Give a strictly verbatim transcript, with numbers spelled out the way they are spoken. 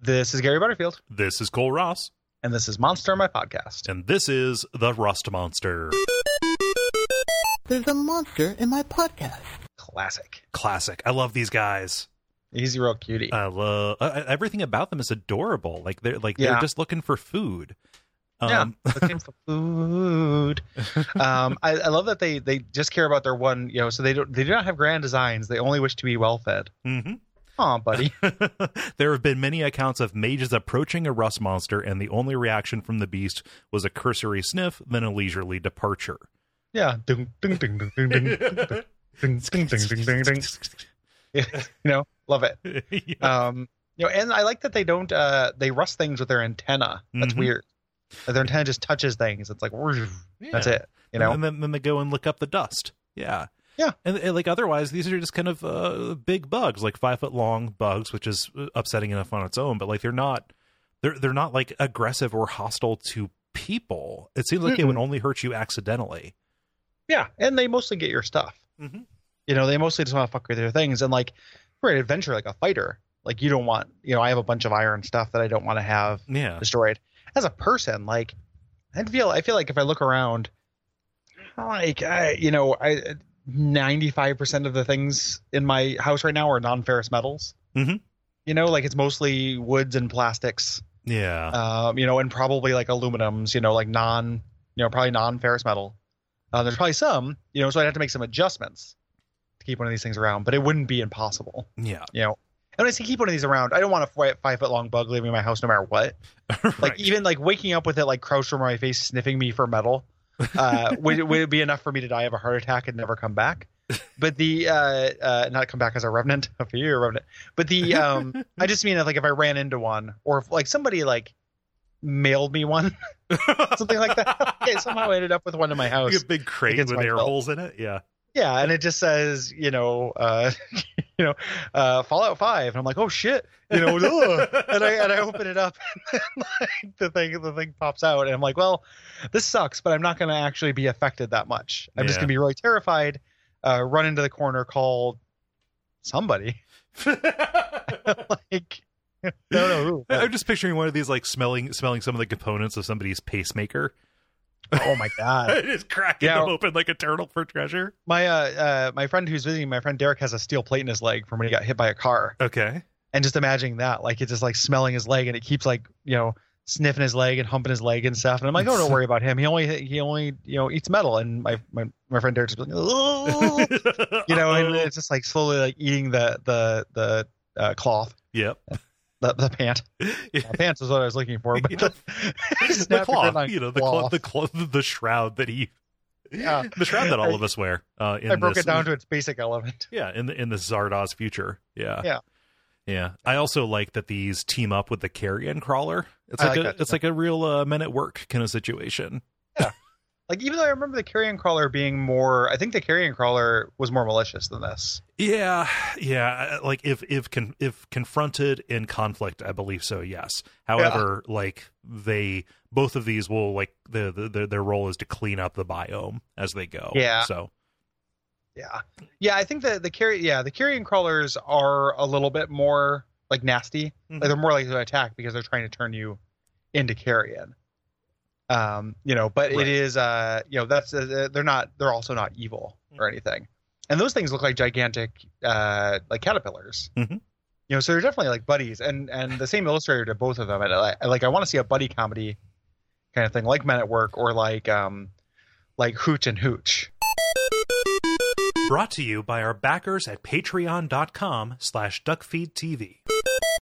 This is Gary Butterfield. This is Cole Ross. And this is Monster, my podcast. And this is The Rust Monster. There's a monster in my podcast. Classic. Classic. I love these guys. He's a real cutie. I love uh, everything about them is adorable. Like they're like Yeah. they're just looking for food. Um, yeah, looking for food. um, I, I love that they they just care about their one. You know, so they don't they do not have grand designs. They only wish to be well fed. Mm-hmm. Aw, buddy. There have been many accounts of mages approaching a rust monster, and the only reaction from the beast was a cursory sniff, then a leisurely departure. Yeah. Ding, ding, ding, ding, ding, ding, ding, ding, ding, ding, ding, ding. Yeah, you know, love it. Yeah. Um, you know, and I like that they don't uh they rust things with their antenna. That's Mhm. weird. Their antenna just touches things. It's like that's Yeah. it. You know. And then, then they go and lick up the dust. Yeah. Yeah. And, and like otherwise, these are just kind of uh, big bugs, like five foot long bugs, which is upsetting enough on its own. But like they're not, they're they're not like aggressive or hostile to people. It seems like Mm-mm. it would only hurt you accidentally. Yeah, and they mostly get your stuff. Mm-hmm. You know, they mostly just want to fuck with your things. And like for an adventure, like a fighter, like you don't want. You know, I have a bunch of iron stuff that I don't want to have Yeah. destroyed. As a person, like I feel, I feel like if I look around, like I, you know, I. ninety-five percent of the things in my house right now are non-ferrous metals. Mm-hmm. You know, like it's mostly woods and plastics, Yeah. um, you know, and probably like aluminums, you know, like non, you know, probably non-ferrous metal. Uh, there's probably some, you know, so I'd have to make some adjustments to keep one of these things around, but it wouldn't be impossible, yeah. you know. And when I say keep one of these around, I don't want a five, five foot long bug living in my house no matter what. Right. Like even like waking up with it like crouched over my face, sniffing me for metal. uh would, would it be enough for me to die of a heart attack and never come back? But the uh uh not come back as a revenant, a fear revenant, but the um I just mean that like if I ran into one, or if like somebody like mailed me one, something like that. Okay, somehow I ended up with one in my house. Like a big crate against with my air belt. holes in it. Yeah. Yeah, and it just says, you know, uh, you know, uh, Fallout Five, and I'm like, oh shit, you know, ugh. and I and I open it up, and then, like the thing the thing pops out, and I'm like, well, this sucks, but I'm not going to actually be affected that much. I'm just Yeah. going to be really terrified, uh, run into the corner, call somebody, like, I don't know who. I'm but- just picturing one of these like smelling smelling some of the components of somebody's pacemaker. oh my god. Just cracking Yeah. them open like a turtle for treasure. My uh, uh, my friend who's visiting, my friend Derek has a steel plate in his leg from when he got hit by a car. Okay. And just imagining that, like it's just like smelling his leg, and it keeps like, you know, sniffing his leg and humping his leg and stuff. And I'm like, oh, don't worry about him. He only he only you know eats metal. And my my, my friend Derek's like, oh, you know, and it's just like slowly like eating the the the uh, cloth, Yep. the the pant. Yeah. Uh, pants is what I was looking for, but You know, the, the snap cloth, finger line you know, the cloth. cloth, the cloth, the shroud that he, Yeah. the shroud that all I- of us wear. Uh, in I broke this, it down to its basic element. yeah, in the in the Zardoz future. Yeah, Yeah. yeah. I also like that these team up with the carrion crawler. It's I like, like a that it's too. like a real uh, men at work kind of situation. Like even though I remember the carrion crawler being more, I think the carrion crawler was more malicious than this. Yeah, yeah. Like if if con- if confronted in conflict, I believe so. Yes. However, like they both of these will like the, the their their role is to clean up the biome as they go. Yeah. So Yeah, yeah. I think that the carry, yeah, the carrion crawlers are a little bit more like nasty. Mhm. Like they're more likely to attack because they're trying to turn you into carrion. Um, you know, but Right. it is, uh, you know, that's uh, they're not, they're also not evil or anything. And those things look like gigantic, uh, like caterpillars. Mhm. You know, so they're definitely like buddies, and and the same illustrator did both of them. And I, like, I want to see a buddy comedy kind of thing, like Men at Work, or like, um, like Hooch and Hooch. brought to you by our backers at patreon dot com slash duckfeedtv.